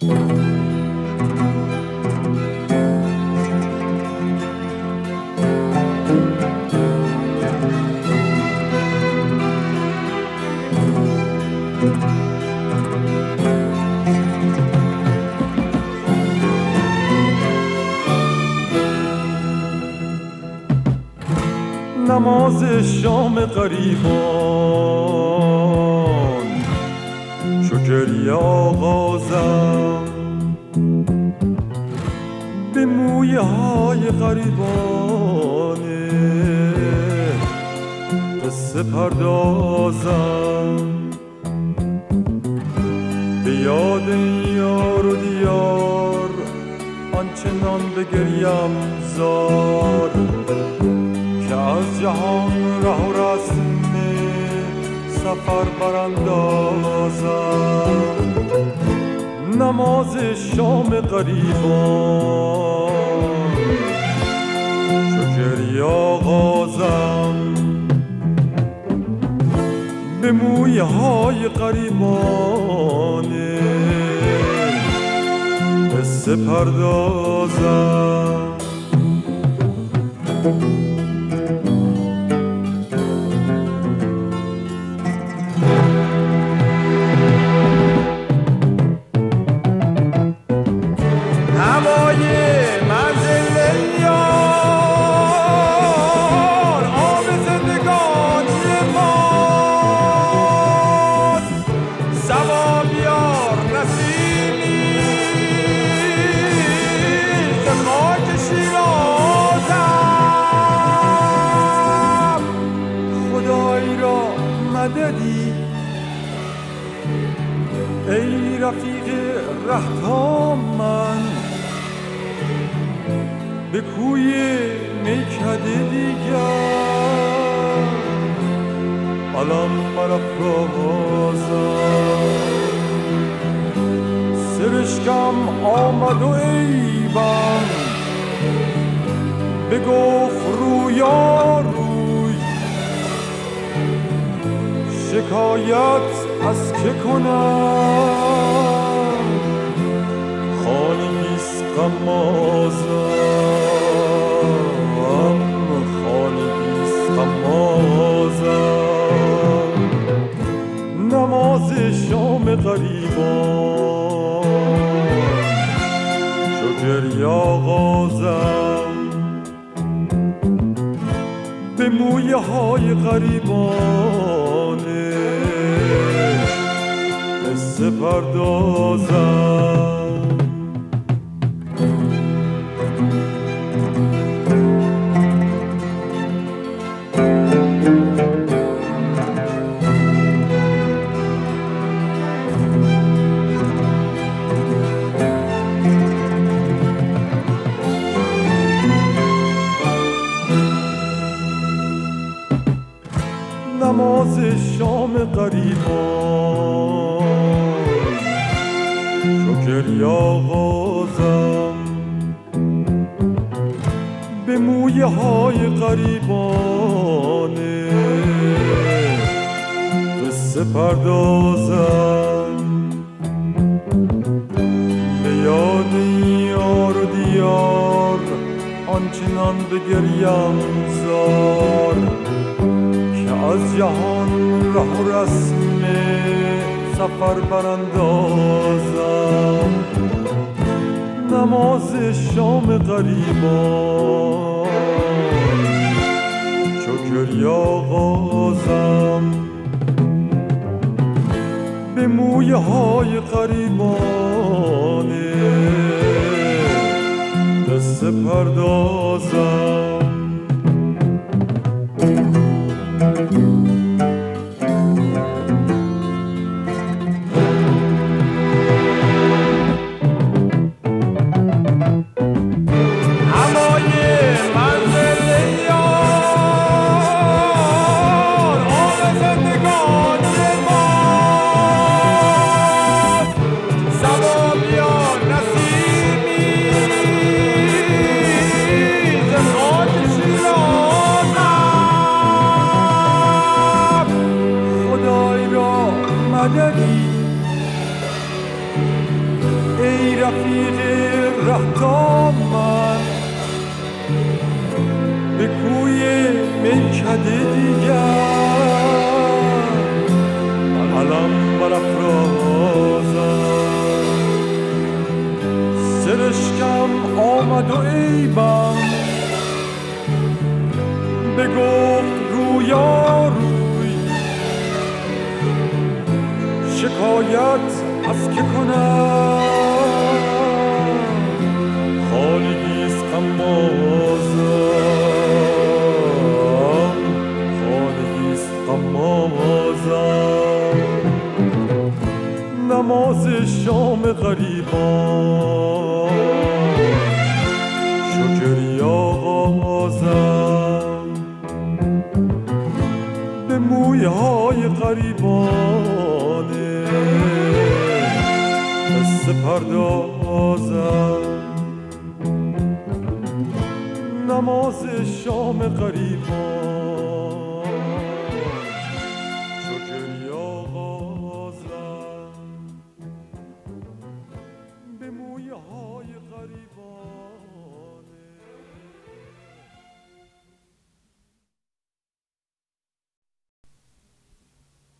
نماز شام غریبان چو گریه آغازم به مویه های غریبانه قصه پردازم به یاد یار و دیار آنچنان بگریم زار که از جهان ره و رسم سفر براندازم نماز شام غریبان چو گریه آغازم به مویه های غریبانه قصه پردازم ای رفیق رهتا من به کوی میکده دیگر علم برافرازم سرشکم آمد و عیبم بگفت رویا روی شکایت از که کنم خانگیست غمازم خانگیست غمازم نماز شام غریبان چو گریه آغازم به مویه های غریبانه قصه پردازم نماز شام غریبان چو گریه آغازم به مویه های غریبانه قصه پردازم به یاد یار و دیار آنچنان بگریم زار از جهان ره و رسم سفر براندازم نماز شام غریبان چو گریه آغازم به مویه های غریبانه قصه پردازم Oh رفیق رهتا من به کوی میکده دیگر علم برافرازم سرشکم آمد و عیبم بگفت رویا روی شکایت از که کنم خالگیست غمازم خالگیست غمازم نماز شام غریبان شکری آغازم به مویه های غریبانه قصه پردازم نماز شام غریبان